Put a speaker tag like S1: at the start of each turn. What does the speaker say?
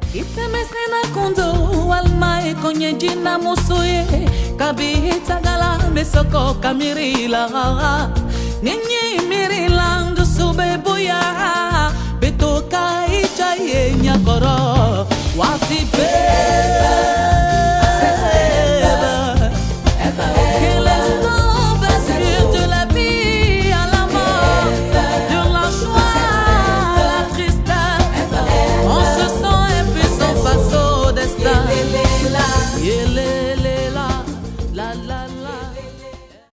S1: Itemesena kundo walmae konye jina musuye kabita gala mesoko kamirila ninyi mirila ndusube buya betoka ichaye nyakoro.